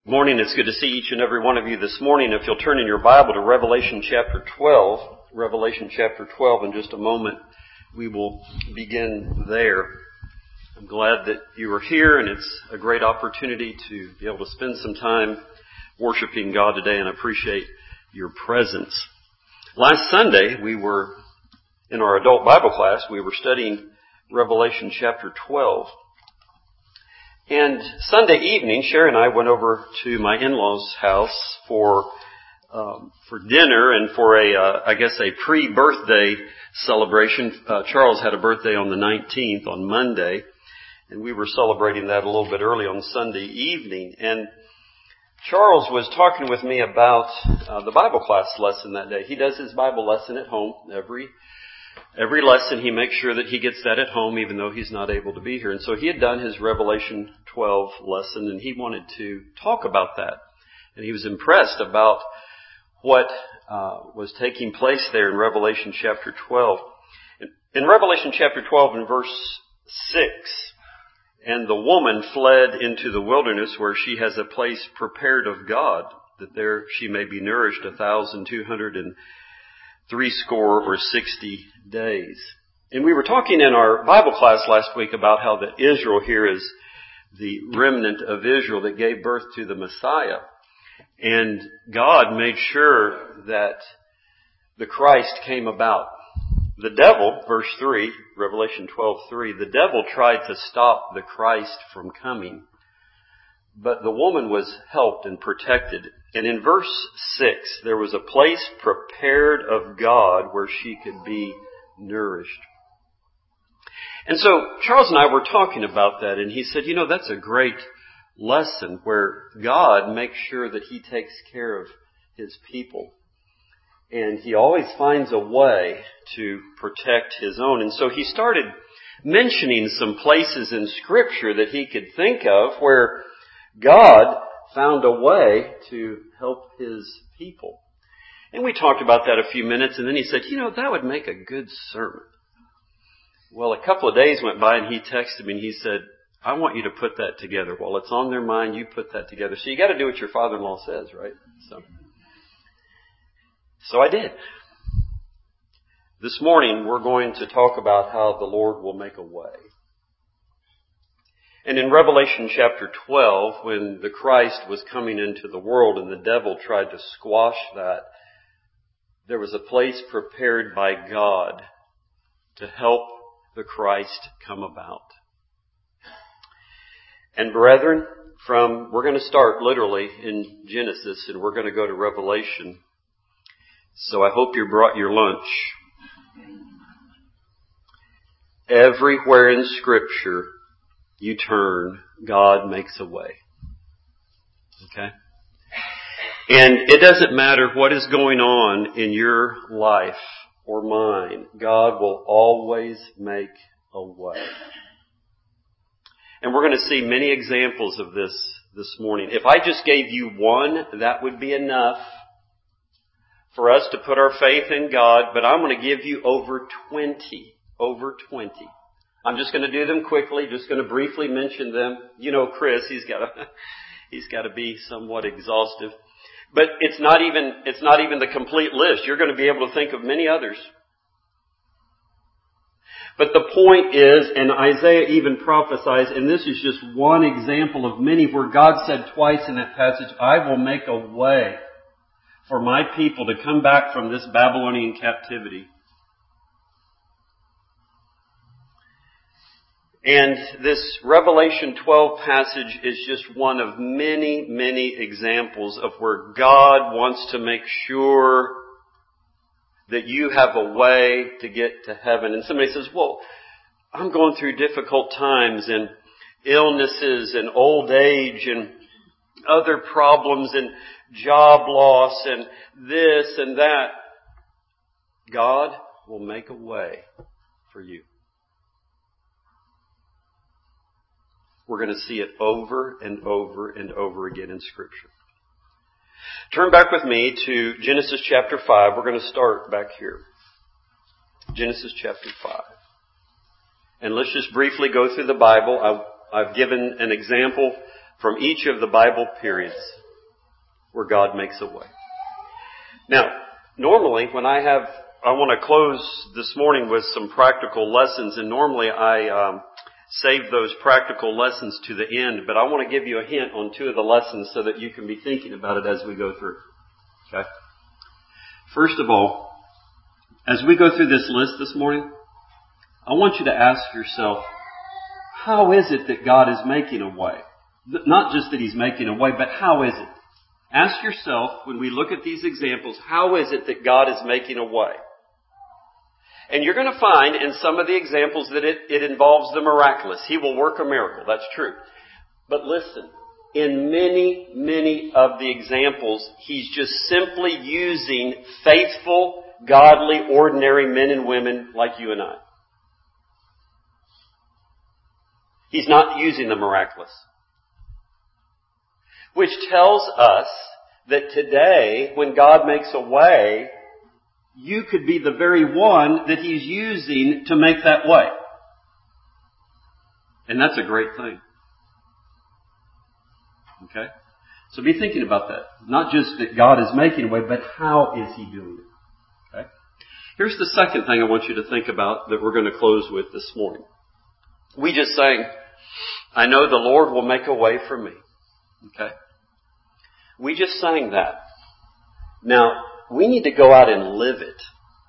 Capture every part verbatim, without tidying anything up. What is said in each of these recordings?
Morning. It's good to see each and every one of you this morning. If you'll turn in your Bible to Revelation chapter twelve, Revelation chapter twelve, in just a moment, we will begin there. I'm glad that you are here, and it's a great opportunity to be able to spend some time worshiping God today, and I appreciate your presence. Last Sunday, we were in our adult Bible class, we were studying Revelation chapter twelve. And Sunday evening, Sherry and I went over to my in-laws' house for um, for dinner and for a, uh, I guess, a pre-birthday celebration. Uh, Charles had a birthday on the nineteenth, on Monday, and we were celebrating that a little bit early on Sunday evening. And Charles was talking with me about uh, the Bible class lesson that day. He does his Bible lesson at home every Every lesson, he makes sure that he gets that at home, even though he's not able to be here. And so he had done his Revelation twelve lesson, and he wanted to talk about that. And he was impressed about what uh, was taking place there in Revelation chapter twelve. In, in Revelation chapter twelve, in verse six, and the woman fled into the wilderness, where she has a place prepared of God, that there she may be nourished a thousand two hundred and three score or sixty days. And we were talking in our Bible class last week about how that Israel here is the remnant of Israel that gave birth to the Messiah. And God made sure that the Christ came about. The devil, verse three, Revelation twelve three, the devil tried to stop the Christ from coming. But the woman was helped and protected. And in verse six, there was a place prepared of God where she could be nourished. And so Charles and I were talking about that, and he said, you know, that's a great lesson where God makes sure that He takes care of His people. And He always finds a way to protect His own. And so he started mentioning some places in Scripture that he could think of where God found a way to help His people. And we talked about that a few minutes, and then he said, you know, that would make a good sermon. Well, a couple of days went by, and he texted me, and he said, I want you to put that together. While it's on their mind, you put that together. So you got to do what your father-in-law says, right? So, so I did. This morning, we're going to talk about how the Lord will make a way. And in Revelation chapter twelve, when the Christ was coming into the world and the devil tried to squash that, there was a place prepared by God to help the Christ come about. And brethren, from, we're going to start literally in Genesis, and we're going to go to Revelation. So I hope you brought your lunch. Everywhere in Scripture you turn, God makes a way. Okay? And it doesn't matter what is going on in your life or mine, God will always make a way. And we're going to see many examples of this this morning. If I just gave you one, that would be enough for us to put our faith in God, but I'm going to give you over twenty. Over twenty. I'm just going to do them quickly, just going to briefly mention them. You know Chris, he's got to, he's got to be somewhat exhaustive. But it's not even, it's not even the complete list. You're going to be able to think of many others. But the point is, and Isaiah even prophesies, and this is just one example of many where God said twice in that passage, I will make a way for my people to come back from this Babylonian captivity. And this Revelation twelve passage is just one of many, many examples of where God wants to make sure that you have a way to get to heaven. And somebody says, well, I'm going through difficult times and illnesses and old age and other problems and job loss and this and that. God will make a way for you. We're going to see it over and over and over again in Scripture. Turn back with me to Genesis chapter five. We're going to start back here. Genesis chapter five. And let's just briefly go through the Bible. I've, I've given an example from each of the Bible periods where God makes a way. Now, normally when I have, I want to close this morning with some practical lessons, and normally I um, save those practical lessons to the end, but I want to give you a hint on two of the lessons so that you can be thinking about it as we go through. Okay? First of all, as we go through this list this morning, I want you to ask yourself, how is it that God is making a way? Not just that He's making a way, but how is it? Ask yourself, when we look at these examples, how is it that God is making a way? And you're going to find in some of the examples that it, it involves the miraculous. He will work a miracle. That's true. But listen, in many, many of the examples, He's just simply using faithful, godly, ordinary men and women like you and I. He's not using the miraculous. Which tells us that today, when God makes a way, you could be the very one that He's using to make that way. And that's a great thing. Okay? So be thinking about that. Not just that God is making a way, but how is He doing it? Okay? Here's the second thing I want you to think about that we're going to close with this morning. We just sang, I know the Lord will make a way for me. Okay? We just sang that. Now, we need to go out and live it.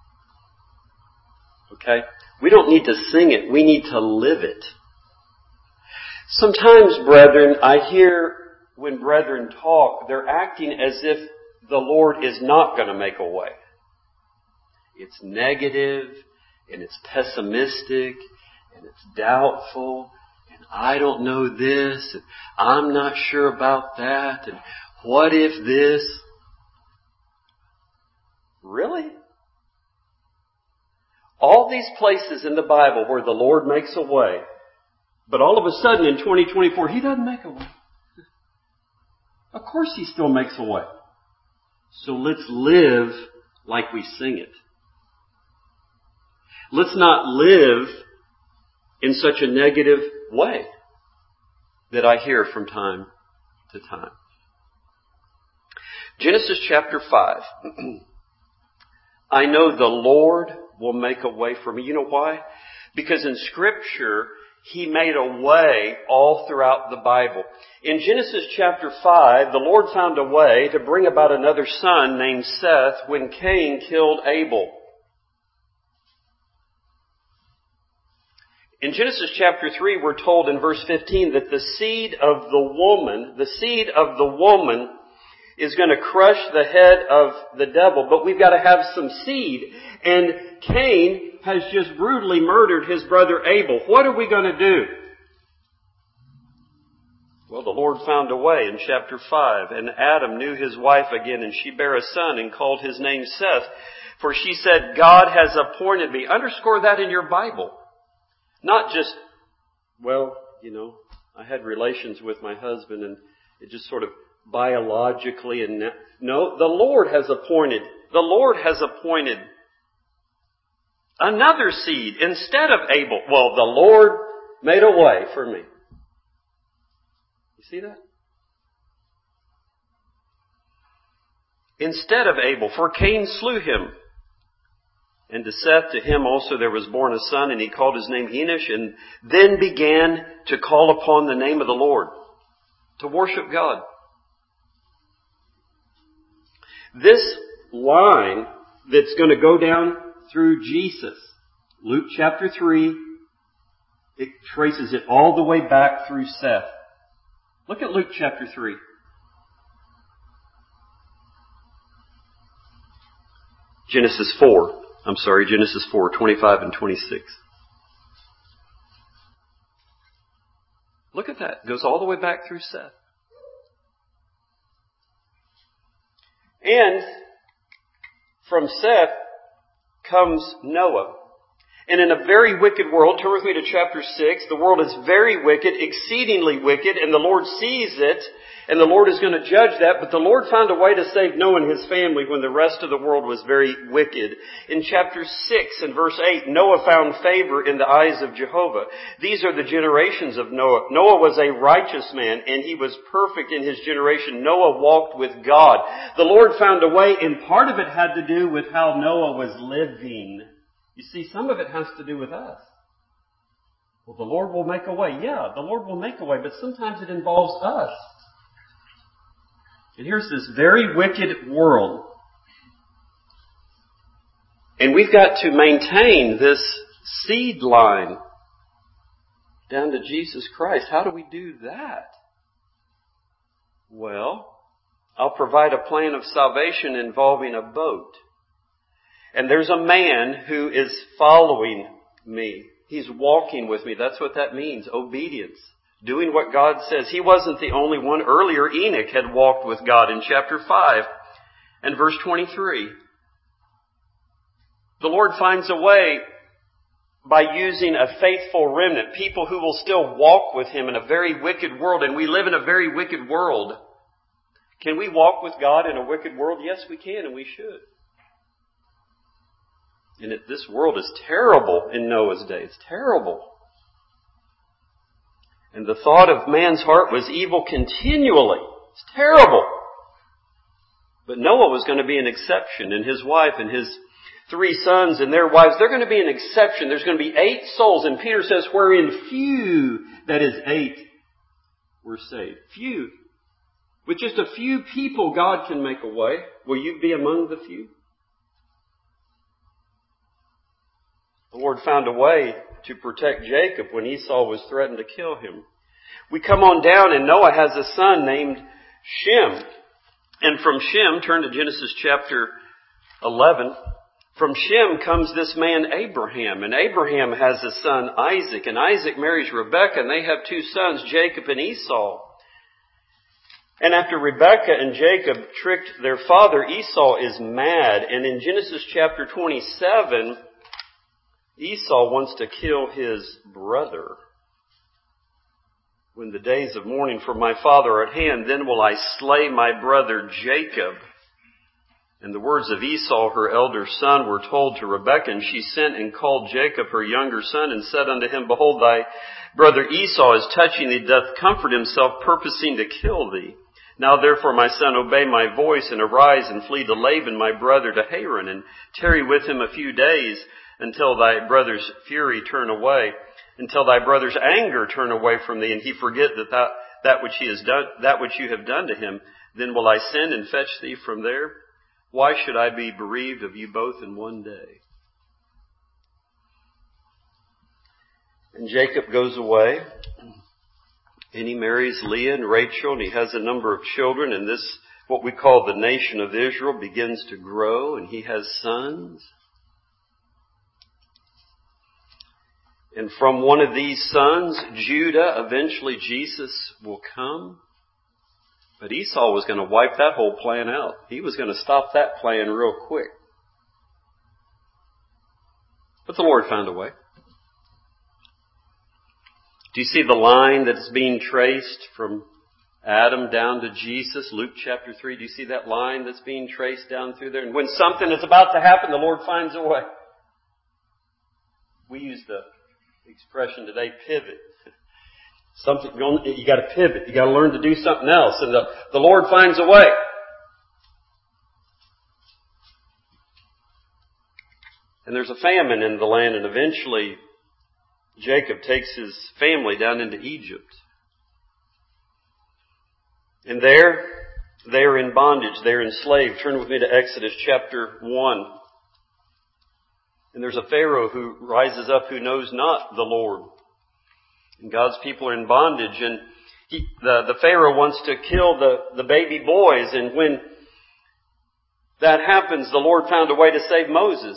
Okay? We don't need to sing it. We need to live it. Sometimes, brethren, I hear when brethren talk, they're acting as if the Lord is not going to make a way. It's negative, and it's pessimistic, and it's doubtful, and I don't know this, and I'm not sure about that, and what if this? Really? All these places in the Bible where the Lord makes a way, but all of a sudden in twenty twenty-four, He doesn't make a way. Of course He still makes a way. So let's live like we sing it. Let's not live in such a negative way that I hear from time to time. Genesis chapter five. I know the Lord will make a way for me. You know why? Because in Scripture, He made a way all throughout the Bible. In Genesis chapter five, the Lord found a way to bring about another son named Seth when Cain killed Abel. In Genesis chapter three, we're told in verse fifteen that the seed of the woman, the seed of the woman is going to crush the head of the devil, but we've got to have some seed. And Cain has just brutally murdered his brother Abel. What are we going to do? Well, the Lord found a way in chapter five. And Adam knew his wife again, and she bare a son and called his name Seth. For she said, God has appointed me. Underscore that in your Bible. Not just, well, you know, I had relations with my husband and it just sort of biologically and no, the Lord has appointed, the Lord has appointed another seed instead of Abel. Well, the Lord made a way for me. You see that? Instead of Abel, for Cain slew him. And to Seth, to him also there was born a son, and he called his name Enosh, and then began to call upon the name of the Lord, to worship God. This line that's going to go down through Jesus, Luke chapter three, it traces it all the way back through Seth. Look at Luke chapter three. Genesis four. I'm sorry, Genesis four, twenty-five and twenty-six. Look at that. It goes all the way back through Seth. And from Seth comes Noah. And in a very wicked world, turn with me to chapter six, the world is very wicked, exceedingly wicked, and the Lord sees it, and the Lord is going to judge that, but the Lord found a way to save Noah and his family when the rest of the world was very wicked. In chapter six and verse eight, Noah found favor in the eyes of Jehovah. These are the generations of Noah. Noah was a righteous man, and he was perfect in his generation. Noah walked with God. The Lord found a way, and part of it had to do with how Noah was living. You see, some of it has to do with us. Well, the Lord will make a way. Yeah, the Lord will make a way, but sometimes it involves us. And here's this very wicked world. And we've got to maintain this seed line down to Jesus Christ. How do we do that? Well, I'll provide a plan of salvation involving a boat. And there's a man who is following me. He's walking with me. That's what that means. Obedience. Doing what God says. He wasn't the only one. Earlier, Enoch had walked with God in chapter five and verse twenty-three. The Lord finds a way by using a faithful remnant, people who will still walk with Him in a very wicked world, and we live in a very wicked world. Can we walk with God in a wicked world? Yes, we can, and we should. And it, this world is terrible in Noah's day. It's terrible. And the thought of man's heart was evil continually. It's terrible. But Noah was going to be an exception, and his wife and his three sons and their wives, they're going to be an exception. There's going to be eight souls, and Peter says, wherein few, that is eight, were saved. Few. With just a few people, God can make a way. Will you be among the few? The Lord found a way to protect Jacob when Esau was threatened to kill him. We come on down, and Noah has a son named Shem. And from Shem, turn to Genesis chapter eleven. From Shem comes this man Abraham. And Abraham has a son Isaac. And Isaac marries Rebekah, and they have two sons, Jacob and Esau. And after Rebekah and Jacob tricked their father, Esau is mad. And in Genesis chapter twenty-seven, Esau wants to kill his brother. When the days of mourning for my father are at hand, then will I slay my brother Jacob. And the words of Esau, her elder son, were told to Rebekah, and she sent and called Jacob, her younger son, and said unto him, Behold, thy brother Esau is touching thee, doth comfort himself, purposing to kill thee. Now therefore, my son, obey my voice, and arise and flee to Laban my brother to Haran, and tarry with him a few days, until thy brother's fury turn away, until thy brother's anger turn away from thee, and he forget that that, that which he has done, that which you have done to him. Then will I send and fetch thee from there. Why should I be bereaved of you both in one day? And Jacob goes away, and he marries Leah and Rachel, and he has a number of children, and this, what we call the nation of Israel, begins to grow, and he has sons. And from one of these sons, Judah, eventually Jesus will come. But Esau was going to wipe that whole plan out. He was going to stop that plan real quick. But the Lord found a way. Do you see the line that is being traced from Adam down to Jesus? Luke chapter three. Do you see that line that's being traced down through there? And when something is about to happen, the Lord finds a way. We use the expression today, pivot. Something, you got to pivot. You got to learn to do something else. And the, the Lord finds a way. And there's a famine in the land, and eventually Jacob takes his family down into Egypt. And there, they are in bondage. They're enslaved. Turn with me to Exodus chapter one. And there's a Pharaoh who rises up who knows not the Lord. And God's people are in bondage, and he, the, the Pharaoh wants to kill the, the baby boys. And when that happens, the Lord found a way to save Moses.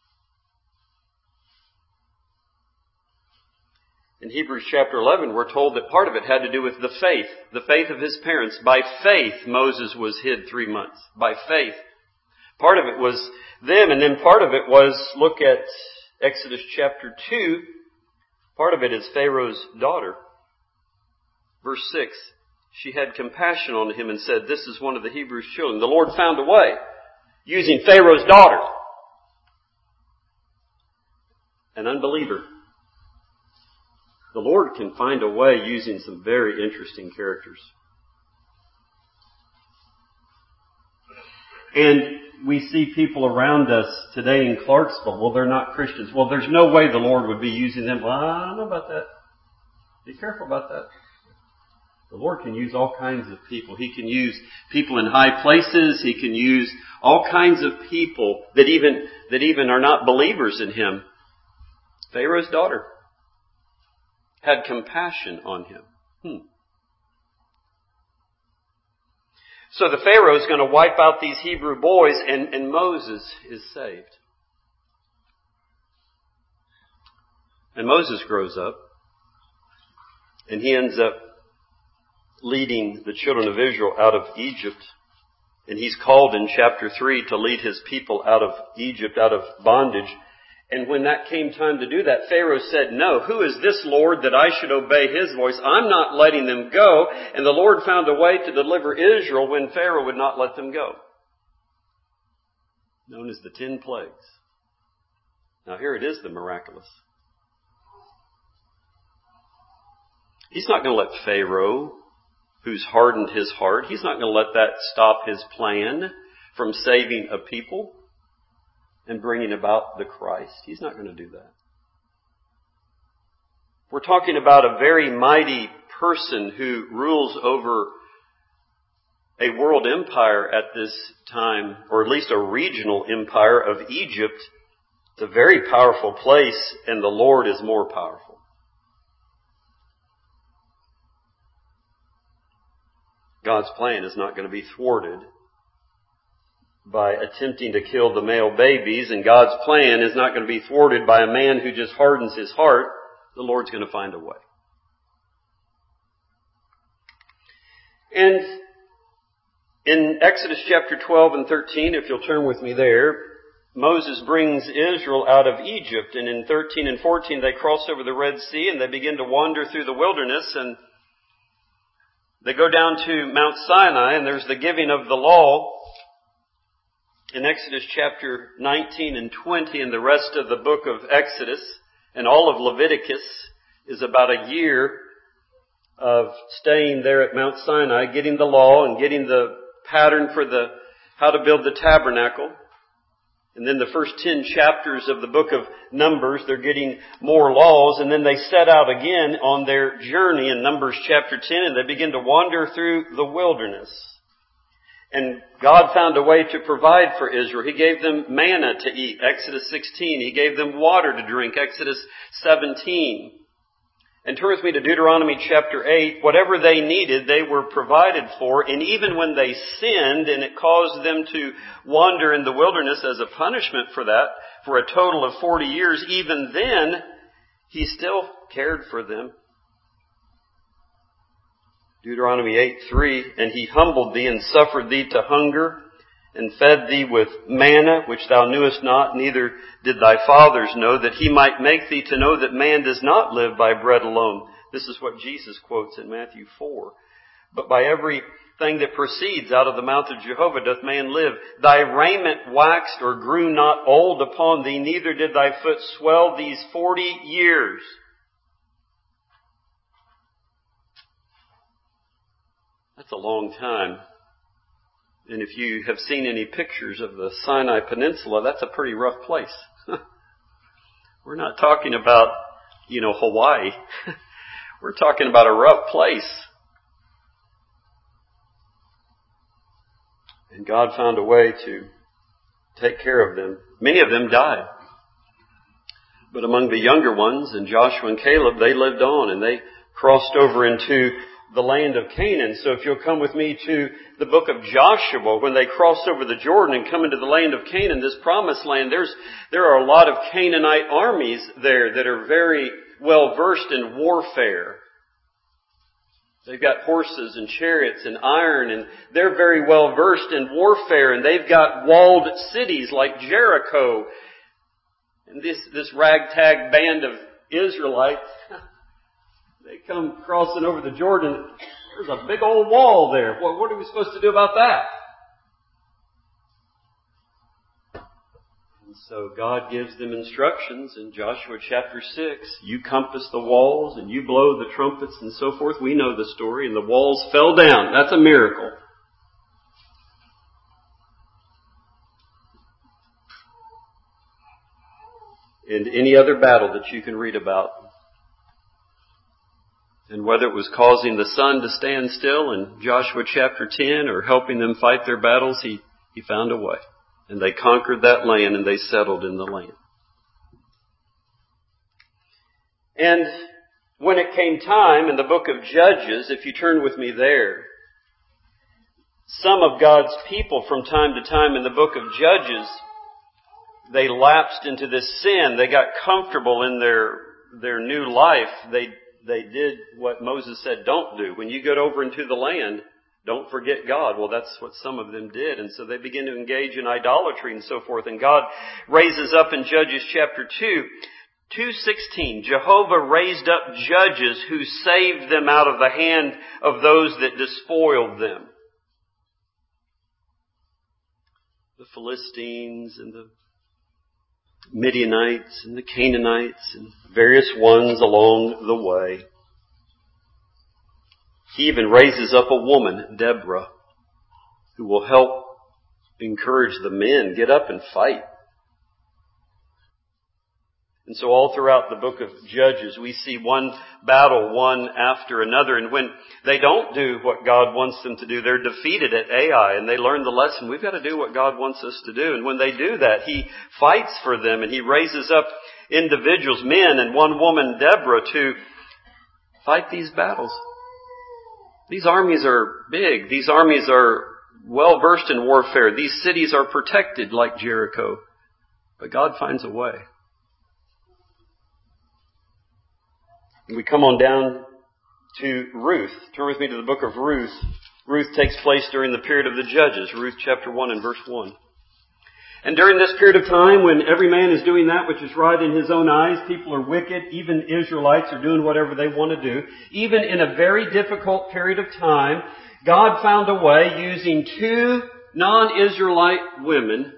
In Hebrews chapter eleven, we're told that part of it had to do with the faith, the faith of his parents. By faith, Moses was hid three months. By faith. Part of it was them, and then part of it was, look at Exodus chapter two, part of it is Pharaoh's daughter. Verse six, she had compassion on him and said, "This is one of the Hebrews' children." The Lord found a way using Pharaoh's daughter, an unbeliever. The Lord can find a way using some very interesting characters. And we see people around us today in Clarksville. Well, they're not Christians. Well, there's no way the Lord would be using them. Well, I don't know about that. Be careful about that. The Lord can use all kinds of people. He can use people in high places. He can use all kinds of people that even, that even are not believers in Him. Pharaoh's daughter had compassion on him. Hmm. So the Pharaoh is going to wipe out these Hebrew boys, and, and Moses is saved. And Moses grows up, and he ends up leading the children of Israel out of Egypt. And he's called in chapter three to lead his people out of Egypt, out of bondage. And when that came time to do that, Pharaoh said, "No, who is this Lord that I should obey His voice? I'm not letting them go." And the Lord found a way to deliver Israel when Pharaoh would not let them go. Known as the ten plagues. Now here it is, the miraculous. He's not going to let Pharaoh, who's hardened his heart, he's not going to let that stop his plan from saving a people and bringing about the Christ. He's not going to do that. We're talking about a very mighty person who rules over a world empire at this time, or at least a regional empire of Egypt. It's a very powerful place, and the Lord is more powerful. God's plan is not going to be thwarted by attempting to kill the male babies, and God's plan is not going to be thwarted by a man who just hardens his heart. The Lord's going to find a way. And in Exodus chapter twelve and thirteen, if you'll turn with me there, Moses brings Israel out of Egypt, and in thirteen and fourteen they cross over the Red Sea and they begin to wander through the wilderness, and they go down to Mount Sinai, and there's the giving of the law in Exodus chapter nineteen and twenty, and the rest of the book of Exodus and all of Leviticus is about a year of staying there at Mount Sinai, getting the law and getting the pattern for the how to build the tabernacle. And then the first ten chapters of the book of Numbers, they're getting more laws, and then they set out again on their journey in Numbers chapter ten, and they begin to wander through the wilderness. And God found a way to provide for Israel. He gave them manna to eat, Exodus sixteen. He gave them water to drink, Exodus seventeen. And turn with me to Deuteronomy chapter eight. Whatever they needed, they were provided for. And even when they sinned and it caused them to wander in the wilderness as a punishment for that, for a total of forty years, even then, He still cared for them. Deuteronomy eight three, "And He humbled thee and suffered thee to hunger and fed thee with manna, which thou knewest not, neither did thy fathers know, that He might make thee to know that man does not live by bread alone." This is what Jesus quotes in Matthew four. "But by every thing that proceeds out of the mouth of Jehovah doth man live. Thy raiment waxed or grew not old upon thee, neither did thy foot swell these forty years. That's a long time. And if you have seen any pictures of the Sinai Peninsula, that's a pretty rough place. We're not talking about, you know, Hawaii. We're talking about a rough place. And God found a way to take care of them. Many of them died. But among the younger ones, and Joshua and Caleb, they lived on and they crossed over into the land of Canaan. So if you'll come with me to the book of Joshua, when they cross over the Jordan and come into the land of Canaan, this promised land, there's, there are a lot of Canaanite armies there that are very well versed in warfare. They've got horses and chariots and iron, and they're very well versed in warfare, and they've got walled cities like Jericho. And this, this ragtag band of Israelites, they come crossing over the Jordan. There's a big old wall there. Well, what are we supposed to do about that? And so God gives them instructions in Joshua chapter six. You compass the walls and you blow the trumpets and so forth. We know the story. And the walls fell down. That's a miracle. And any other battle that you can read about. And whether it was causing the sun to stand still in Joshua chapter ten or helping them fight their battles, he, he found a way. And they conquered that land and they settled in the land. And when it came time in the book of Judges, if you turn with me there, some of God's people from time to time in the book of Judges, they lapsed into this sin. They got comfortable in their their new life. They they did what Moses said don't do. When you get over into the land, don't forget God. Well, that's what some of them did. And so they begin to engage in idolatry and so forth. And God raises up in Judges chapter two, two sixteen, Jehovah raised up judges who saved them out of the hand of those that despoiled them. The Philistines and the Midianites and the Canaanites and various ones along the way. He even raises up a woman, Deborah, who will help encourage the men, get up and fight. And so all throughout the book of Judges, we see one battle, one after another. And when they don't do what God wants them to do, they're defeated at Ai. And they learn the lesson. We've got to do what God wants us to do. And when they do that, He fights for them. And He raises up individuals, men and one woman, Deborah, to fight these battles. These armies are big. These armies are well versed in warfare. These cities are protected like Jericho. But God finds a way. We come on down to Ruth. Turn with me to the book of Ruth. Ruth takes place during the period of the Judges. Ruth chapter one and verse one. And during this period of time when every man is doing that which is right in his own eyes, people are wicked, even Israelites are doing whatever they want to do. Even in a very difficult period of time, God found a way using two non-Israelite women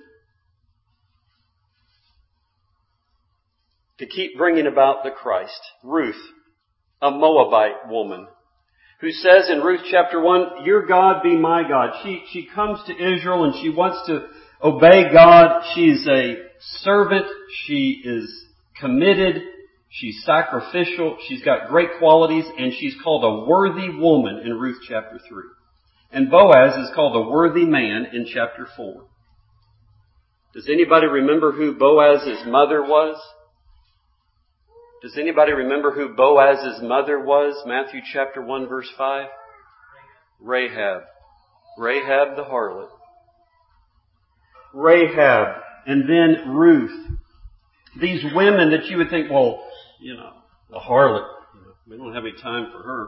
to keep bringing about the Christ. Ruth, a Moabite woman, who says in Ruth chapter one, your God be my God. She, she comes to Israel and she wants to obey God. She's a servant. She is committed. She's sacrificial. She's got great qualities, and she's called a worthy woman in Ruth chapter three. And Boaz is called a worthy man in chapter four. Does anybody remember who Boaz's mother was? Does anybody remember who Boaz's mother was? Matthew chapter one verse five. Rahab. Rahab the harlot. Rahab. And then Ruth. These women that you would think, well, you know, the harlot. You know, we don't have any time for her.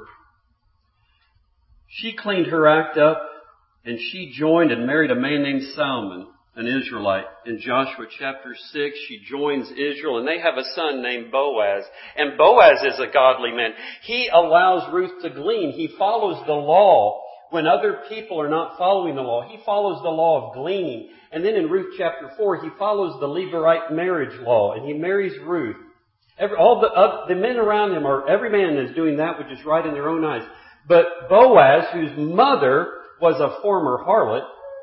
She cleaned her act up and she joined and married a man named Salmon, an Israelite. In Joshua chapter six, she joins Israel and they have a son named Boaz. And Boaz is a godly man. He allows Ruth to glean. He follows the law when other people are not following the law. He follows the law of gleaning. And then in Ruth chapter four, he follows the Levirate marriage law and he marries Ruth. Every, all the, uh, the men around him are, every man is doing that which is right in their own eyes. But Boaz, whose mother was a former harlot,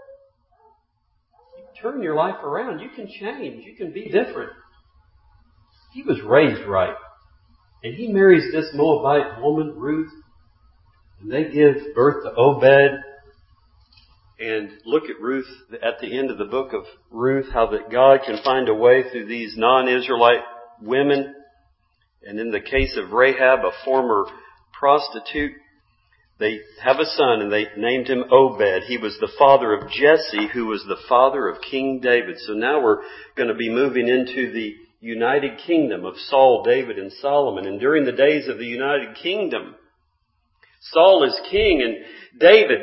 turn your life around. You can change. You can be different. He was raised right. And he marries this Moabite woman, Ruth. And they give birth to Obed. And look at Ruth at the end of the book of Ruth, how that God can find a way through these non-Israelite women. And in the case of Rahab, a former prostitute, they have a son and they named him Obed. He was the father of Jesse, who was the father of King David. So now we're going to be moving into the United Kingdom of Saul, David, and Solomon. And during the days of the United Kingdom, Saul is king and David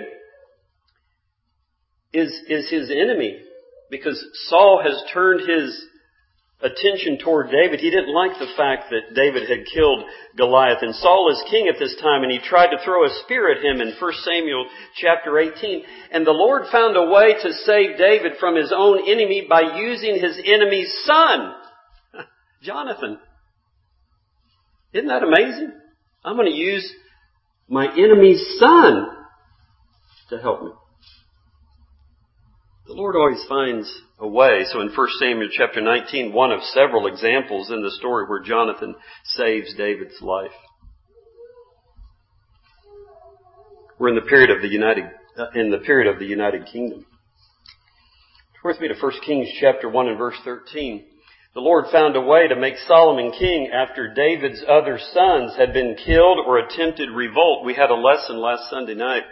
is, is his enemy because Saul has turned his attention toward David. He didn't like the fact that David had killed Goliath. And Saul is king at this time, and he tried to throw a spear at him in First Samuel chapter eighteen. And the Lord found a way to save David from his own enemy by using his enemy's son, Jonathan. Isn't that amazing? I'm going to use my enemy's son to help me. The Lord always finds a way. So in First Samuel chapter nineteen, one of several examples in the story where Jonathan saves David's life. We're in the period of the United, uh, in the period of the United Kingdom. Turn with me to First Kings chapter one and verse thirteen. The Lord found a way to make Solomon king after David's other sons had been killed or attempted revolt. We had a lesson last Sunday night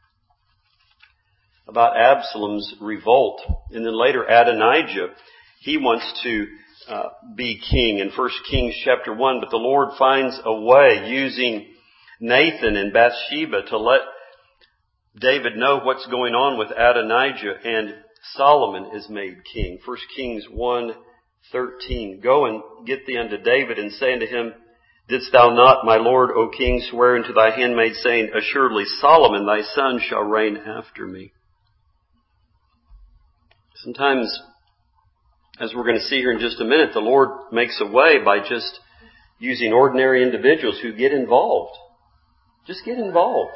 about Absalom's revolt. And then later Adonijah, he wants to uh, be king in First Kings chapter one. But the Lord finds a way using Nathan and Bathsheba to let David know what's going on with Adonijah, and Solomon is made king. First Kings one thirteen. Go and get thee unto David, and say unto him, Didst thou not, my lord, O king, swear unto thy handmaid, saying, Assuredly Solomon thy son shall reign after me? Sometimes, as we're going to see here in just a minute, the Lord makes a way by just using ordinary individuals who get involved. Just get involved.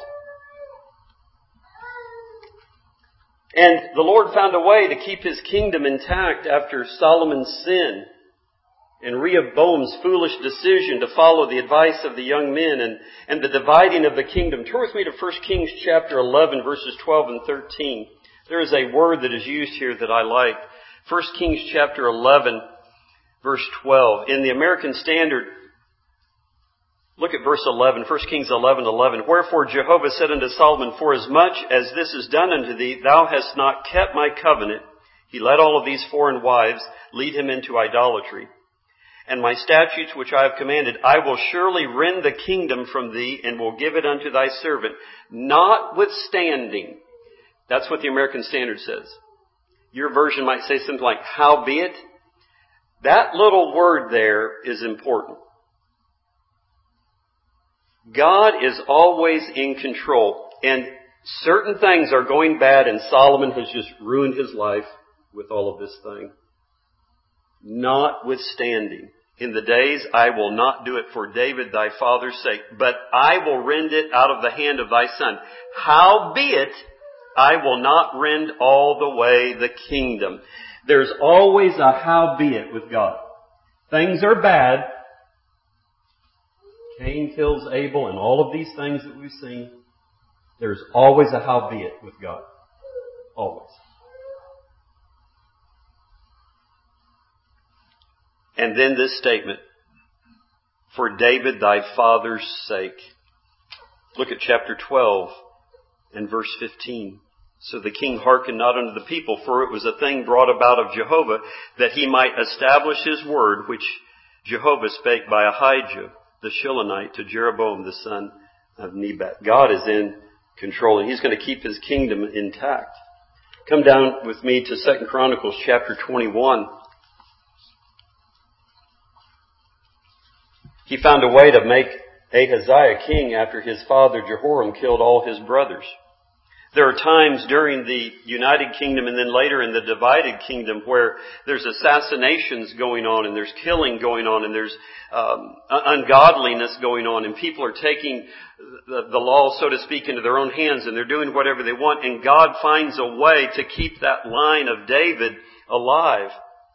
And the Lord found a way to keep His kingdom intact after Solomon's sin and Rehoboam's foolish decision to follow the advice of the young men and, and the dividing of the kingdom. Turn with me to First Kings chapter eleven, verses twelve and thirteen. There is a word that is used here that I like. First Kings chapter eleven, verse twelve. In the American Standard, look at verse eleven, First Kings eleven eleven. Wherefore Jehovah said unto Solomon, Forasmuch as this is done unto thee, thou hast not kept my covenant. He let all of these foreign wives lead him into idolatry. And my statutes which I have commanded, I will surely rend the kingdom from thee, and will give it unto thy servant. Notwithstanding. That's what the American Standard says. Your version might say something like, howbeit. That little word there is important. God is always in control, and certain things are going bad, and Solomon has just ruined his life with all of this thing. Notwithstanding, in the days I will not do it for David thy father's sake, but I will rend it out of the hand of thy son. Howbeit, I will not rend all the way the kingdom. There's always a howbeit with God. Things are bad. Cain kills Abel and all of these things that we've seen. There's always a howbeit with God. Always. And then this statement, for David thy father's sake. Look at chapter twelve and verse fifteen. So the king hearkened not unto the people, for it was a thing brought about of Jehovah, that he might establish his word, which Jehovah spake by Ahijah the Shilonite to Jeroboam the son of Nebat. God is in control, and He's going to keep His kingdom intact. Come down with me to Second Chronicles chapter twenty-one. He found a way to make Ahaziah king after his father Jehoram killed all his brothers. There are times during the United Kingdom and then later in the divided kingdom where there's assassinations going on and there's killing going on and there's um, ungodliness going on, and people are taking the, the law, so to speak, into their own hands, and they're doing whatever they want, and God finds a way to keep that line of David alive.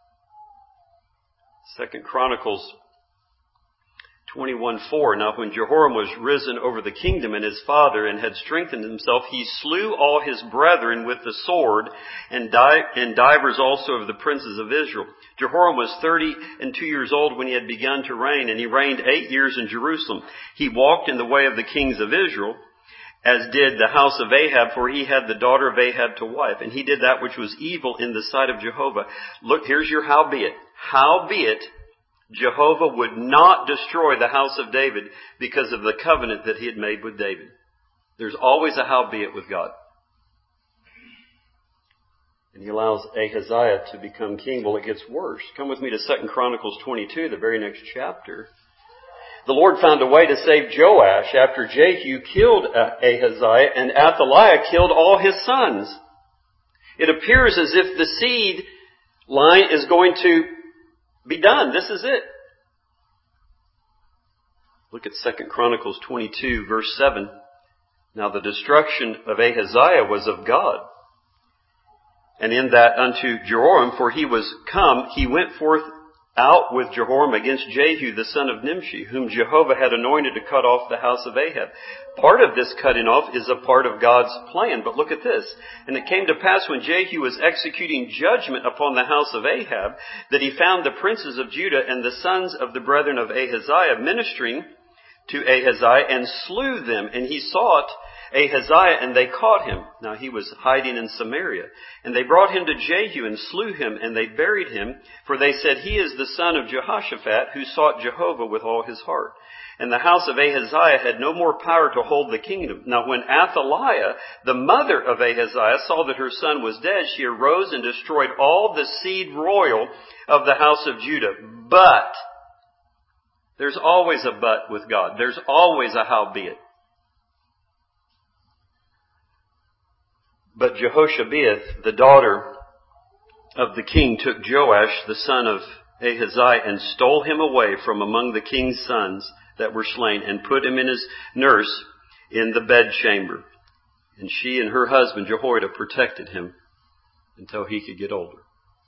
Second Chronicles twenty-one four. Now when Jehoram was risen over the kingdom and his father and had strengthened himself, he slew all his brethren with the sword, and, di- and divers also of the princes of Israel. Jehoram was thirty and two years old when he had begun to reign, and he reigned eight years in Jerusalem. He walked in the way of the kings of Israel, as did the house of Ahab, for he had the daughter of Ahab to wife. And he did that which was evil in the sight of Jehovah. Look, here's your howbeit. Howbeit, Jehovah would not destroy the house of David because of the covenant that He had made with David. There's always a howbeit with God. And he allows Ahaziah to become king. Well, it gets worse. Come with me to Second Chronicles twenty-two, the very next chapter. The Lord found a way to save Joash after Jehu killed Ahaziah and Athaliah killed all his sons. It appears as if the seed line is going to be done. This is it. Look at Second Chronicles twenty-two, verse seven. Now the destruction of Ahaziah was of God. And in that unto Jehoram, for he was come, he went forth out with Jehoram against Jehu the son of Nimshi, whom Jehovah had anointed to cut off the house of Ahab. Part of this cutting off is a part of God's plan. But look at this. And it came to pass when Jehu was executing judgment upon the house of Ahab, that he found the princes of Judah and the sons of the brethren of Ahaziah ministering to Ahaziah and slew them. And he sought Ahaziah and they caught him. Now he was hiding in Samaria. And they brought him to Jehu and slew him and they buried him. For they said, he is the son of Jehoshaphat who sought Jehovah with all his heart. And the house of Ahaziah had no more power to hold the kingdom. Now when Athaliah, the mother of Ahaziah, saw that her son was dead, she arose and destroyed all the seed royal of the house of Judah. But there's always a but with God. There's always a howbeit. But Jehoshabeath, the daughter of the king, took Joash, the son of Ahaziah, and stole him away from among the king's sons that were slain, and put him in his nurse in the bedchamber. And she and her husband Jehoiada protected him until he could get older.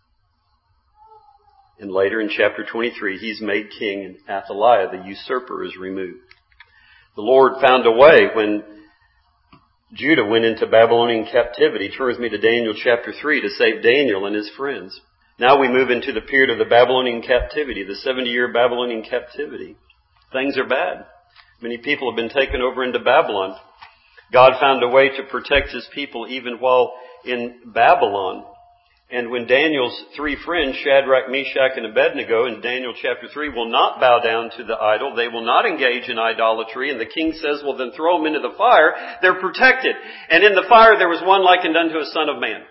And later in chapter twenty-three, he's made king, and Athaliah, the usurper, is removed. The Lord found a way when Judah went into Babylonian captivity. Turn with me to Daniel chapter three to save Daniel and his friends. Now we move into the period of the Babylonian captivity, the seventy-year Babylonian captivity. Things are bad. Many people have been taken over into Babylon. God found a way to protect his people even while in Babylon. And when Daniel's three friends, Shadrach, Meshach, and Abednego, in Daniel chapter three, will not bow down to the idol, they will not engage in idolatry, and the king says, well, then throw them into the fire, they're protected. And in the fire there was one likened unto a son of man.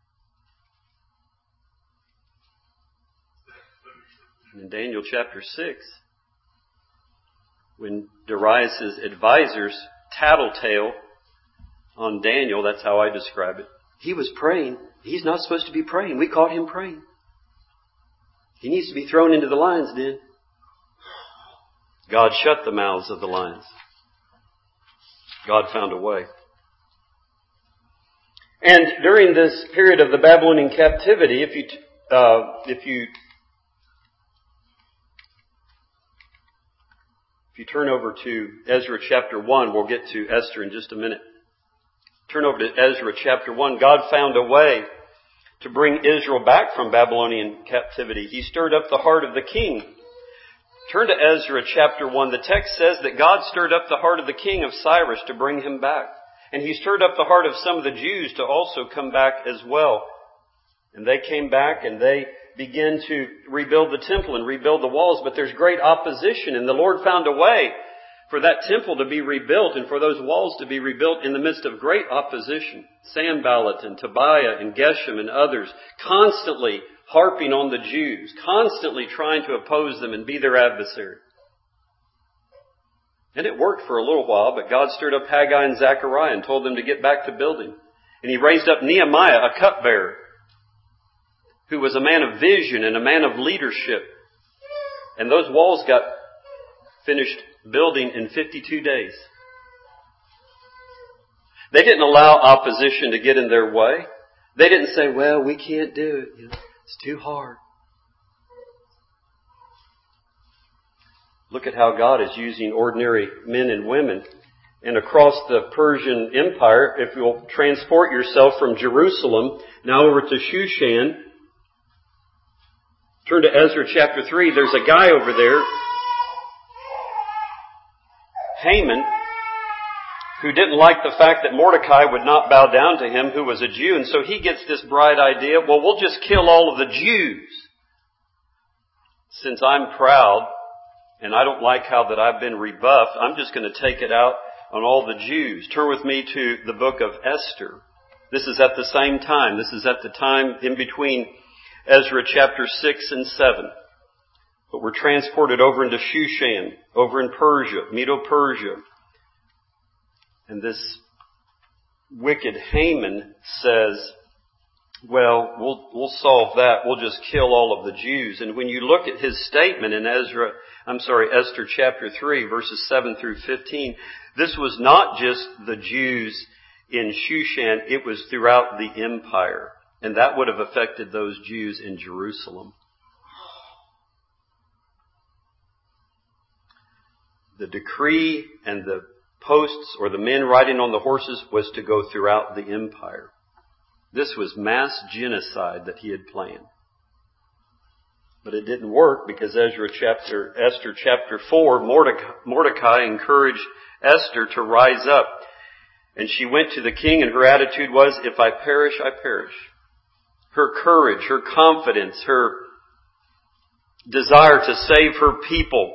And in Daniel chapter six, when Darius' advisors tattletale on Daniel, that's how I describe it. He was praying. He's not supposed to be praying. We caught him praying. He needs to be thrown into the lion's den. God shut the mouths of the lions. God found a way. And during this period of the Babylonian captivity, if you, uh, if you, if you turn over to Ezra chapter one, we'll get to Esther in just a minute. Turn over to Ezra chapter one. God found a way to bring Israel back from Babylonian captivity. He stirred up the heart of the king. Turn to Ezra chapter one. The text says that God stirred up the heart of the king of Cyrus to bring him back. And he stirred up the heart of some of the Jews to also come back as well. And they came back and they began to rebuild the temple and rebuild the walls. But there's great opposition, and the Lord found a way for that temple to be rebuilt and for those walls to be rebuilt in the midst of great opposition. Sanballat and Tobiah and Geshem and others constantly harping on the Jews, constantly trying to oppose them and be their adversary. And it worked for a little while, but God stirred up Haggai and Zechariah and told them to get back to building. And he raised up Nehemiah, a cupbearer, who was a man of vision and a man of leadership. And those walls got finished building in fifty-two days. They didn't allow opposition to get in their way. They didn't say, well, we can't do it. You know, it's too hard. Look at how God is using ordinary men and women. And across the Persian Empire, if you'll transport yourself from Jerusalem now over to Shushan, turn to Ezra chapter three. There's a guy over there, Haman, who didn't like the fact that Mordecai would not bow down to him, who was a Jew. And so he gets this bright idea, well, we'll just kill all of the Jews. Since I'm proud and I don't like how that I've been rebuffed, I'm just going to take it out on all the Jews. Turn with me to the book of Esther. This is at the same time. This is at the time in between Ezra chapter six and seven. But we're transported over into Shushan, over in Persia, Medo-Persia. And this wicked Haman says, well, we'll, we'll solve that. We'll just kill all of the Jews. And when you look at his statement in Ezra, I'm sorry, Esther chapter three, verses seven through fifteen, this was not just the Jews in Shushan, it was throughout the empire. And that would have affected those Jews in Jerusalem. The decree and the posts or the men riding on the horses was to go throughout the empire. This was mass genocide that he had planned. But it didn't work because Ezra chapter, Esther chapter four, Mordecai, Mordecai encouraged Esther to rise up. And she went to the king and her attitude was, if I perish, I perish. Her courage, her confidence, her desire to save her people.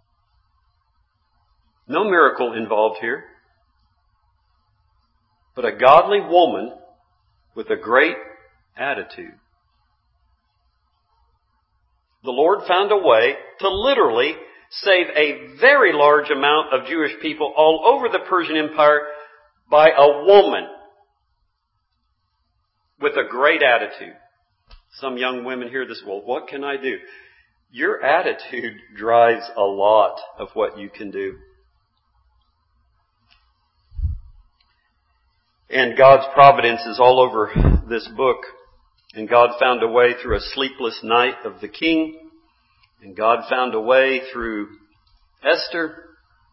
No miracle involved here. But a godly woman with a great attitude. The Lord found a way to literally save a very large amount of Jewish people all over the Persian Empire by a woman with a great attitude. Some young women hear this, well, what can I do? Your attitude drives a lot of what you can do. And God's providence is all over this book. And God found a way through a sleepless night of the king. And God found a way through Esther.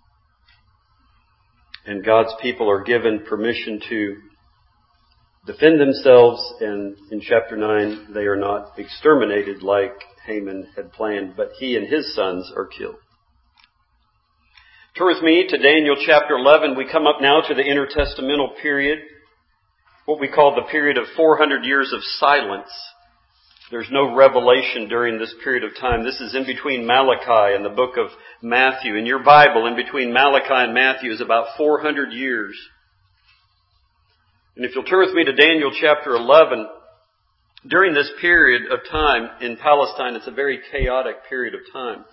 And God's people are given permission to defend themselves. And in chapter nine, they are not exterminated like Haman had planned, but he and his sons are killed. Turn with me to Daniel chapter eleven. We come up now to the intertestamental period, what we call the period of four hundred years of silence. There's no revelation during this period of time. This is in between Malachi and the book of Matthew. In your Bible, in between Malachi and Matthew is about four hundred years. And if you'll turn with me to Daniel chapter eleven, during this period of time in Palestine, it's a very chaotic period of time.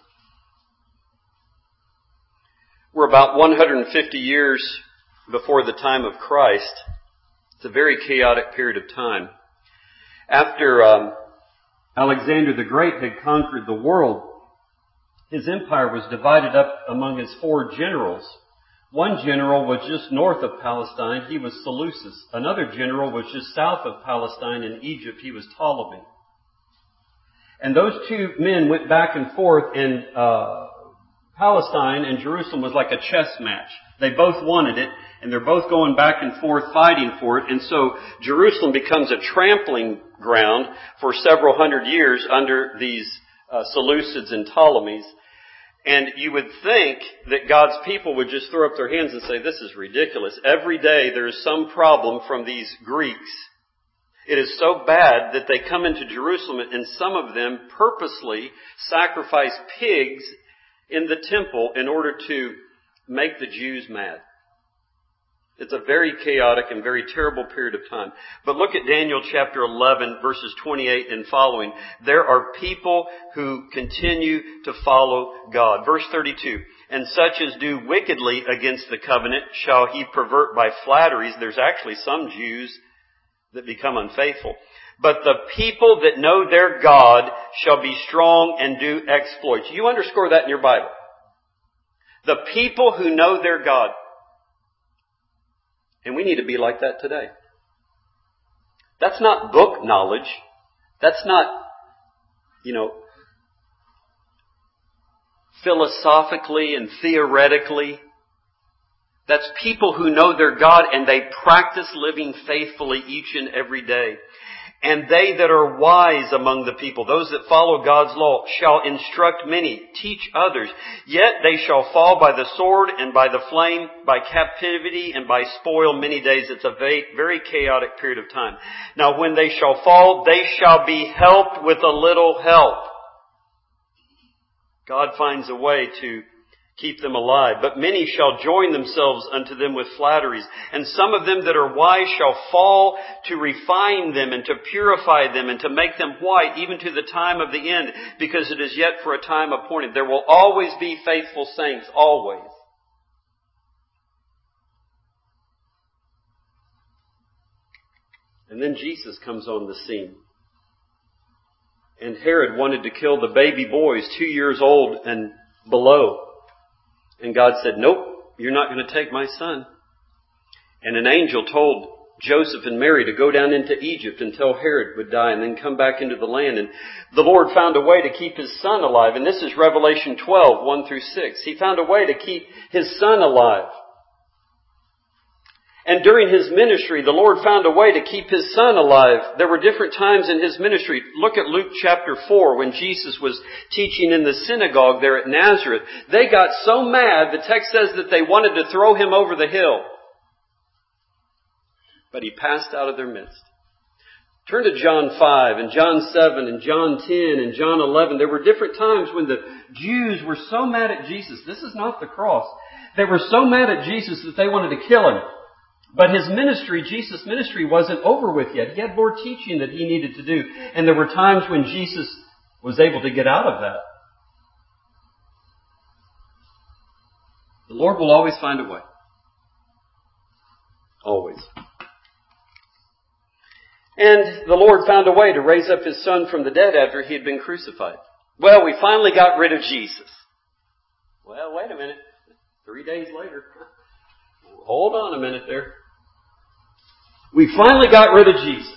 We're about one hundred fifty years before the time of Christ. It's a very chaotic period of time. After um, Alexander the Great had conquered the world, his empire was divided up among his four generals. One general was just north of Palestine. He was Seleucus. Another general was just south of Palestine in Egypt. He was Ptolemy. And those two men went back and forth, and uh, Palestine and Jerusalem was like a chess match. They both wanted it, and they're both going back and forth fighting for it. And so Jerusalem becomes a trampling ground for several hundred years under these uh, Seleucids and Ptolemies. And you would think that God's people would just throw up their hands and say, this is ridiculous. Every day there is some problem from these Greeks. It is so bad that they come into Jerusalem, and some of them purposely sacrifice pigs in the temple in order to make the Jews mad. It's a very chaotic and very terrible period of time. But look at Daniel chapter eleven, verses twenty-eight and following. There are people who continue to follow God. Verse thirty-two, and such as do wickedly against the covenant shall he pervert by flatteries. There's actually some Jews that become unfaithful. But the people that know their God shall be strong and do exploits. You underscore that in your Bible. The people who know their God. And we need to be like that today. That's not book knowledge. That's not, you know, philosophically and theoretically. That's people who know their God and they practice living faithfully each and every day. And they that are wise among the people, those that follow God's law, shall instruct many, teach others. Yet they shall fall by the sword and by the flame, by captivity and by spoil many days. It's a very, very chaotic period of time. Now when they shall fall, they shall be helped with a little help. God finds a way to keep them alive. But many shall join themselves unto them with flatteries. And some of them that are wise shall fall to refine them and to purify them and to make them white even to the time of the end, because it is yet for a time appointed. There will always be faithful saints, always. And then Jesus comes on the scene. And Herod wanted to kill the baby boys two years old and below. And God said, nope, you're not going to take my son. And an angel told Joseph and Mary to go down into Egypt until Herod would die and then come back into the land. And the Lord found a way to keep His son alive. And this is Revelation twelve, one through six. He found a way to keep His son alive. And during His ministry, the Lord found a way to keep His son alive. There were different times in His ministry. Look at Luke chapter four, when Jesus was teaching in the synagogue there at Nazareth. They got so mad, the text says that they wanted to throw Him over the hill. But He passed out of their midst. Turn to John five and John seven and John ten and John eleven. There were different times when the Jews were so mad at Jesus. This is not the cross. They were so mad at Jesus that they wanted to kill Him. But His ministry, Jesus' ministry, wasn't over with yet. He had more teaching that He needed to do. And there were times when Jesus was able to get out of that. The Lord will always find a way. Always. And the Lord found a way to raise up His Son from the dead after He had been crucified. Well, we finally got rid of Jesus. Well, wait a minute. Three days later. Hold on a minute there. We finally got rid of Jesus.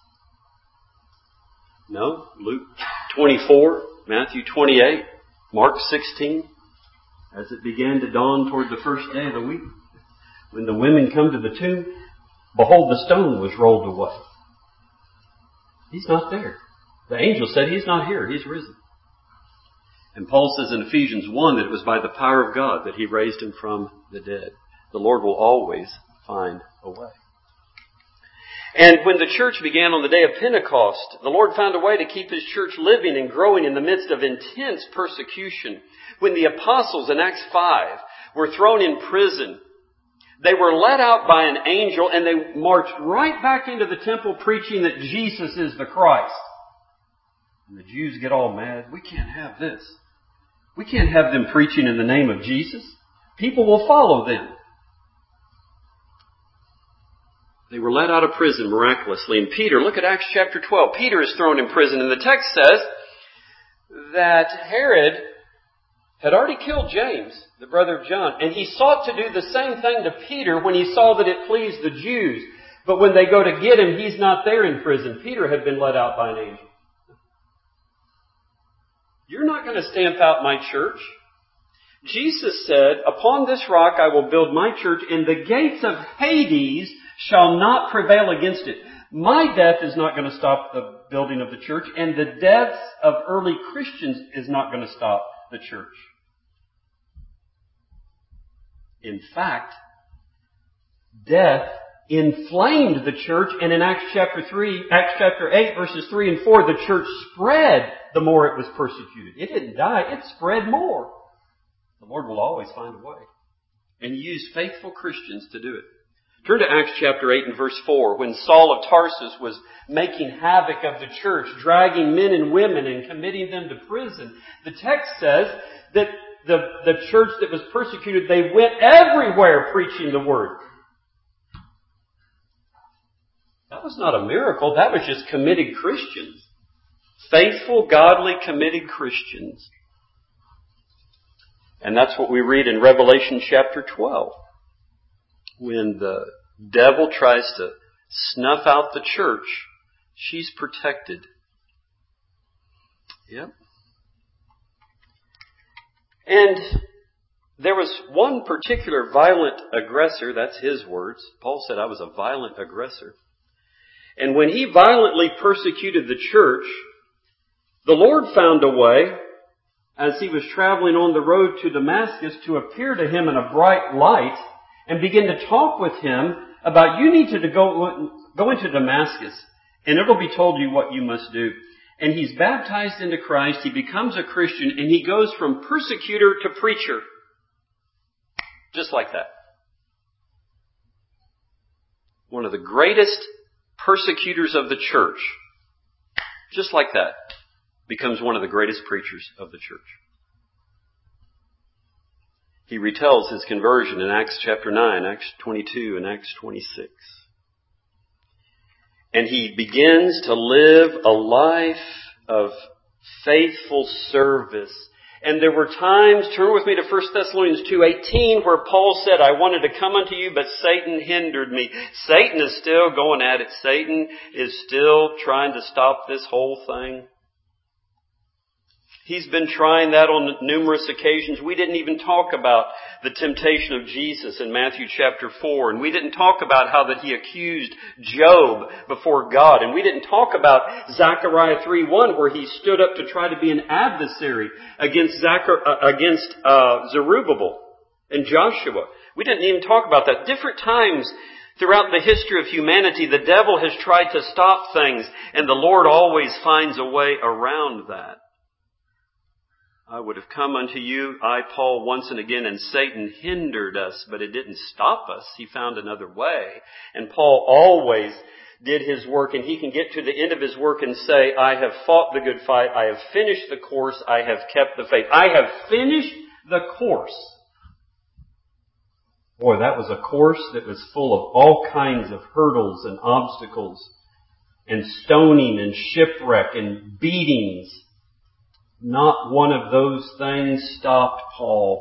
No, Luke twenty-four, Matthew twenty-eight, Mark sixteen. As it began to dawn toward the first day of the week, when the women come to the tomb, behold, the stone was rolled away. He's not there. The angel said He's not here. He's risen. And Paul says in Ephesians one that it was by the power of God that He raised Him from the dead. The Lord will always find a way. And when the church began on the day of Pentecost, the Lord found a way to keep His church living and growing in the midst of intense persecution. When the apostles in Acts five were thrown in prison, they were led out by an angel and they marched right back into the temple preaching that Jesus is the Christ. And the Jews get all mad. We can't have this. We can't have them preaching in the name of Jesus. People will follow them. They were let out of prison miraculously. And Peter, look at Acts chapter twelve. Peter is thrown in prison. And the text says that Herod had already killed James, the brother of John. And he sought to do the same thing to Peter when he saw that it pleased the Jews. But when they go to get him, he's not there in prison. Peter had been let out by an angel. You're not going to stamp out my church. Jesus said, upon this rock I will build my church, and the gates of Hades shall not prevail against it. My death is not going to stop the building of the church, and the deaths of early Christians is not going to stop the church. In fact, death inflamed the church, and in Acts chapter three, Acts chapter eight, verses three and four, the church spread the more it was persecuted. It didn't die, it spread more. The Lord will always find a way. And use faithful Christians to do it. Turn to Acts chapter eight and verse four. When Saul of Tarsus was making havoc of the church, dragging men and women and committing them to prison, the text says that the, the church that was persecuted, they went everywhere preaching the word. That was not a miracle. That was just committed Christians. Faithful, godly, committed Christians. And that's what we read in Revelation chapter twelve. When the devil tries to snuff out the church, she's protected. Yep. And there was one particular violent aggressor, that's his words. Paul said, I was a violent aggressor. And when he violently persecuted the church, the Lord found a way, as he was traveling on the road to Damascus, to appear to him in a bright light and begin to talk with him about, you need to go, go into Damascus and it'll be told you what you must do. And he's baptized into Christ, he becomes a Christian, and he goes from persecutor to preacher. Just like that. One of the greatest persecutors of the church, just like that, becomes one of the greatest preachers of the church. He retells his conversion in Acts chapter nine, Acts twenty-two, and Acts twenty-six. And he begins to live a life of faithful service. And there were times, turn with me to First Thessalonians two eighteen, where Paul said, I wanted to come unto you, but Satan hindered me. Satan is still going at it. Satan is still trying to stop this whole thing. He's been trying that on numerous occasions. We didn't even talk about the temptation of Jesus in Matthew chapter four. And we didn't talk about how that he accused Job before God. And we didn't talk about Zechariah three one, where he stood up to try to be an adversary against Zachar- uh, against uh, Zerubbabel and Joshua. We didn't even talk about that. Different times throughout the history of humanity, the devil has tried to stop things, and the Lord always finds a way around that. I would have come unto you, I, Paul, once and again, and Satan hindered us, but it didn't stop us. He found another way. And Paul always did his work, and he can get to the end of his work and say, I have fought the good fight, I have finished the course, I have kept the faith. I have finished the course. Boy, that was a course that was full of all kinds of hurdles and obstacles, and stoning and shipwreck and beatings. Not one of those things stopped Paul.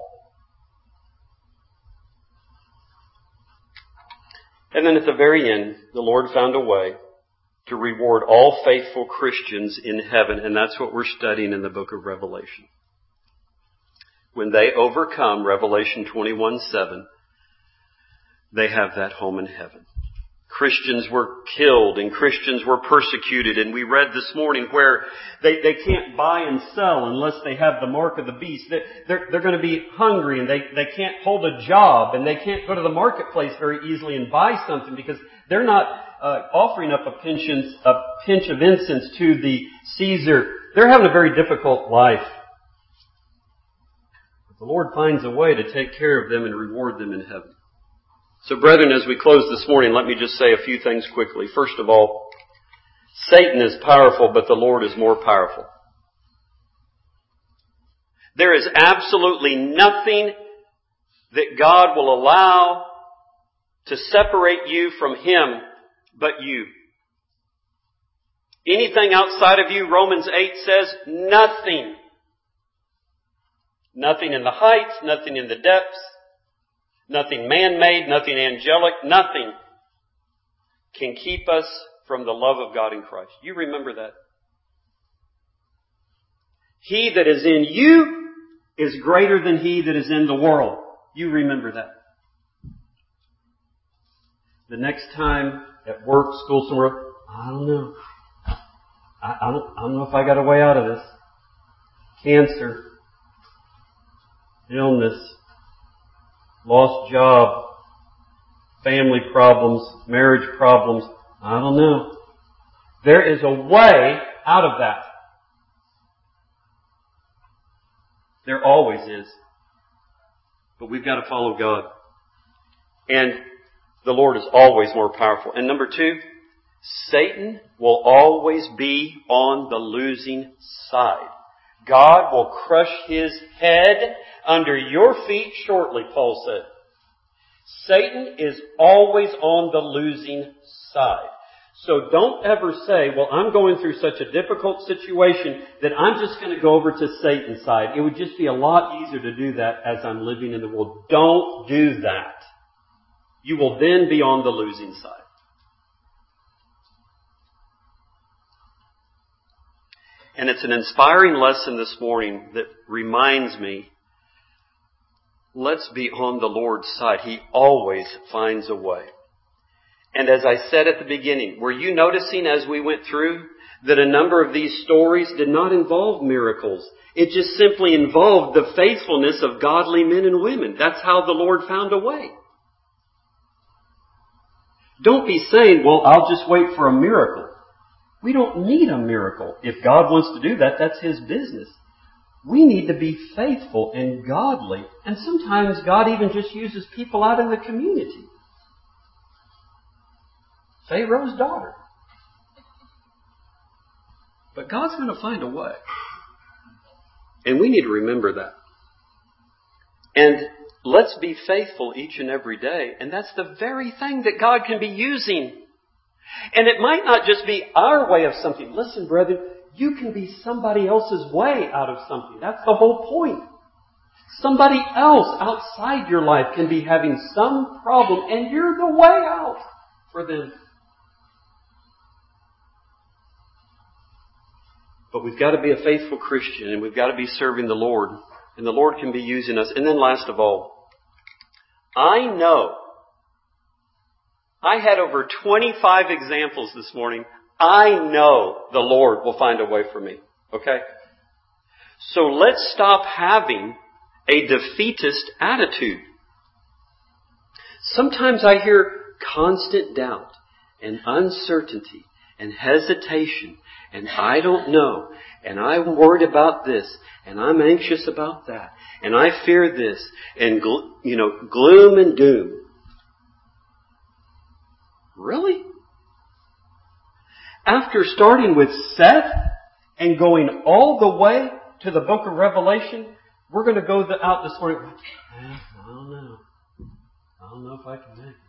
And then at the very end, the Lord found a way to reward all faithful Christians in heaven. And that's what we're studying in the book of Revelation. When they overcome, Revelation twenty-one seven, they have that home in heaven. Christians were killed and Christians were persecuted. And we read this morning where they, they can't buy and sell unless they have the mark of the beast. They're, they're, they're going to be hungry and they, they can't hold a job and they can't go to the marketplace very easily and buy something because they're not uh, offering up a pinch, a pinch of incense to the Caesar. They're having a very difficult life. But the Lord finds a way to take care of them and reward them in heaven. So brethren, as we close this morning, let me just say a few things quickly. First of all, Satan is powerful, but the Lord is more powerful. There is absolutely nothing that God will allow to separate you from Him but you. Anything outside of you, Romans eight says, nothing. Nothing in the heights, nothing in the depths. Nothing man-made, nothing angelic, nothing can keep us from the love of God in Christ. You remember that. He that is in you is greater than he that is in the world. You remember that. The next time at work, school, somewhere, I don't know. I, I, don't, I don't know if I got a way out of this. Cancer. Illness. Lost job, family problems, marriage problems. I don't know. There is a way out of that. There always is. But we've got to follow God. And the Lord is always more powerful. And number two, Satan will always be on the losing side. God will crush his head under your feet shortly, Paul said. Satan is always on the losing side. So don't ever say, well, I'm going through such a difficult situation that I'm just going to go over to Satan's side. It would just be a lot easier to do that as I'm living in the world. Don't do that. You will then be on the losing side. And it's an inspiring lesson this morning that reminds me, let's be on the Lord's side. He always finds a way. And as I said at the beginning, were you noticing as we went through that a number of these stories did not involve miracles? It just simply involved the faithfulness of godly men and women. That's how the Lord found a way. Don't be saying, well, I'll just wait for a miracle. We don't need a miracle. If God wants to do that, that's His business. we need to be faithful and godly. And sometimes God even just uses people out in the community. Pharaoh's daughter. But God's going to find a way. And we need to remember that. And let's be faithful each and every day. And that's the very thing that God can be using. And it might not just be our way of something. Listen, brethren, you can be somebody else's way out of something. That's the whole point. Somebody else outside your life can be having some problem, and you're the way out for them. But we've got to be a faithful Christian, and we've got to be serving the Lord. And the Lord can be using us. And then last of all, I know, I had over twenty-five examples this morning. I know the Lord will find a way for me. Okay? So let's stop having a defeatist attitude. Sometimes I hear constant doubt and uncertainty and hesitation, and I don't know, and I'm worried about this, and I'm anxious about that, and I fear this, and gl- you know, gloom and doom. Really? After starting with Seth and going all the way to the book of Revelation, we're going to go the, out this morning. Eh, I don't know. I don't know if I can make it.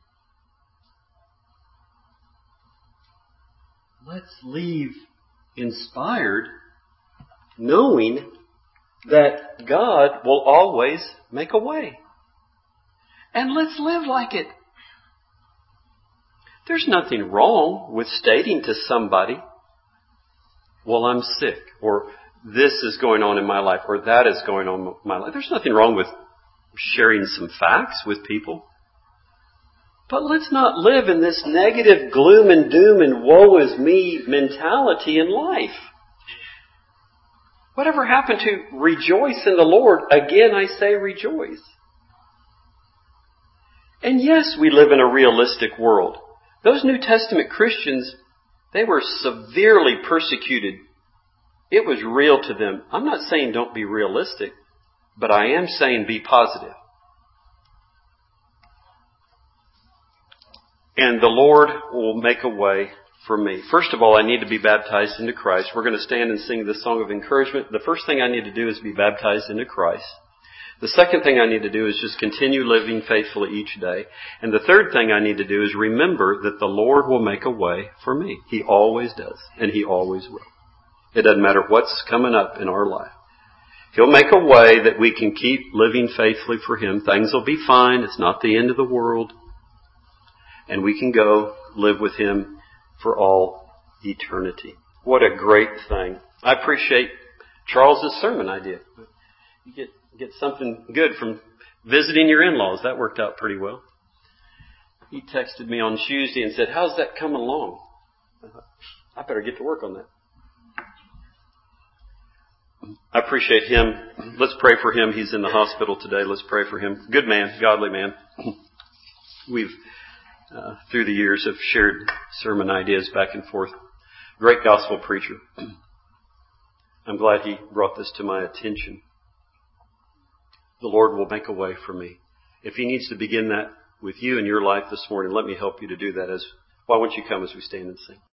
Let's leave inspired, knowing that God will always make a way. And let's live like it. There's nothing wrong with stating to somebody, well, I'm sick, or this is going on in my life, or that is going on in my life. There's nothing wrong with sharing some facts with people. But let's not live in this negative gloom and doom and woe is me mentality in life. Whatever happened to rejoice in the Lord? Again, I say rejoice. And yes, we live in a realistic world. Those New Testament Christians, they were severely persecuted. It was real to them. I'm not saying don't be realistic, but I am saying be positive. And the Lord will make a way for me. First of all, I need to be baptized into Christ. We're going to stand and sing this song of encouragement. The first thing I need to do is be baptized into Christ. The second thing I need to do is just continue living faithfully each day. And the third thing I need to do is remember that the Lord will make a way for me. He always does, and He always will. It doesn't matter what's coming up in our life. He'll make a way that we can keep living faithfully for Him. Things will be fine. It's not the end of the world. And we can go live with Him for all eternity. What a great thing. I appreciate Charles's sermon idea. You get get something good from visiting your in-laws. That worked out pretty well. He texted me on Tuesday and said, how's that coming along? I thought, I better get to work on that. I appreciate him. Let's pray for him. He's in the hospital today. Let's pray for him. Good man, godly man. We've, uh, through the years, have shared sermon ideas back and forth. Great gospel preacher. I'm glad he brought this to my attention. The Lord will make a way for me. If He needs to begin that with you in your life this morning, let me help you to do that. As why won't you come as we stand and sing?